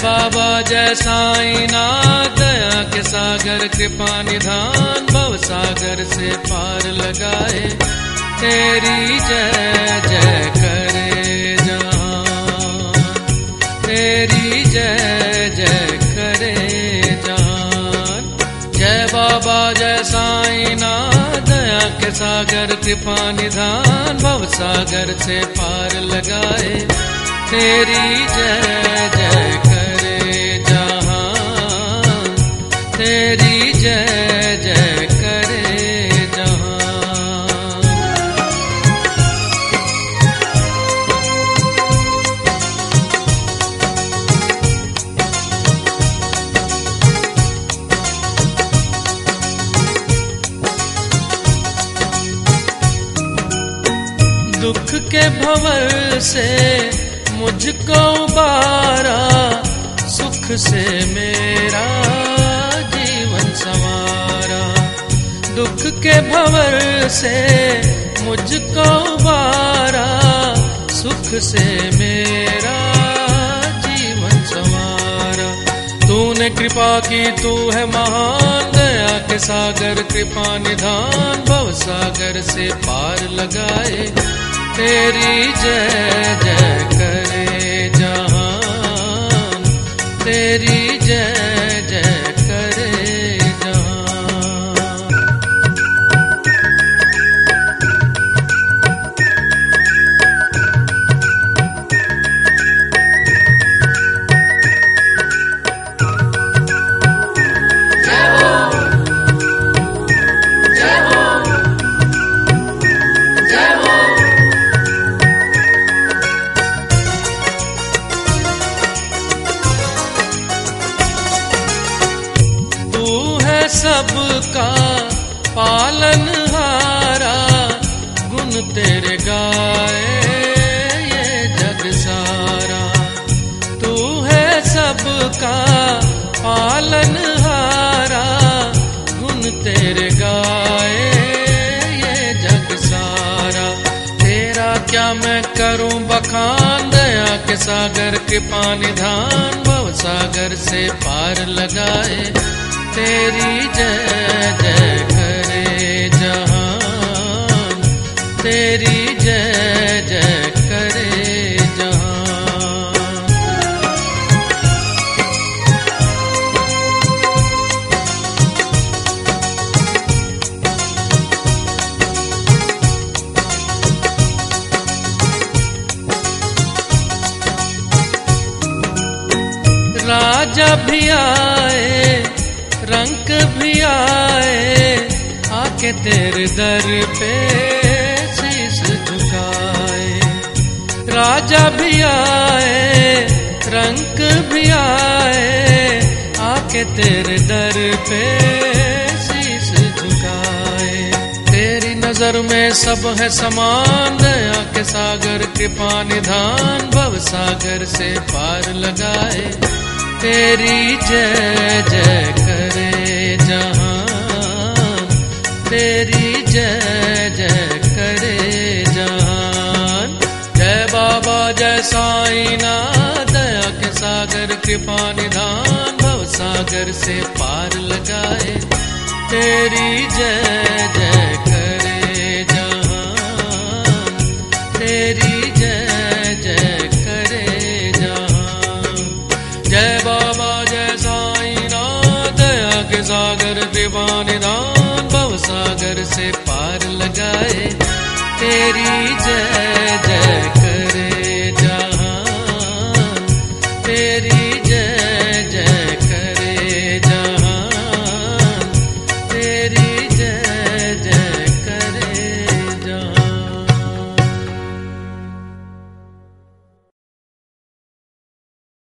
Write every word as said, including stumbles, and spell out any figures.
बाबा जय साईनाथ दया के सागर कृपा निधान भव सागर से पार लगाए तेरी जय जय करे जहां तेरी जय जय करे जहां। जय बाबा जय साईनाथ दया के सागर कृपा निधान भव सागर से पार लगाए तेरी जय जय करे जहां तेरी जय जय करे जहां। दुख के भंवर से मुझको उबारा सुख से मेरा जीवन संवारा। दुख के भंवर से मुझको उबारा सुख से मेरा जीवन संवारा। तूने कृपा की तू है महान दया के सागर कृपा निधान भव सागर से पार लगाए तेरी जय जय करे जहां तेरी जय जय करे जहां। जय हो जय हो जय हो। सबका पालनहारा गुण तेरे गाए ये जग सारा। तू है सबका पालनहारा गुण तेरे गाए ये जग सारा। तेरा क्या मैं करूं बखान दया के सागर कृपा निधान भव सागर से पार लगाए तेरी जय जय करे जहां तेरी जय जय करे जहां। राजा भी आए रंक भी आए आके तेरे दर पे शीश झुकाए। राजा भी आए रंक भी आए आके तेरे दर पे शीश झुकाए। तेरी नजर में सब है समान दया के सागर कृपा निधान भव सागर से पार लगाए तेरी जय जय करे जहां तेरी जय जय करे जहां। जय बाबा जय साईनाथ दया के सागर कृपा निधान भव सागर से पार लगाए तेरी जय जय करे जहां तेरी जय जय करे जहां। जय बाबा जय साईनाथ दया के सागर कृपा निधान भव सागर से पार लगाए तेरी जय जय करे जहां तेरी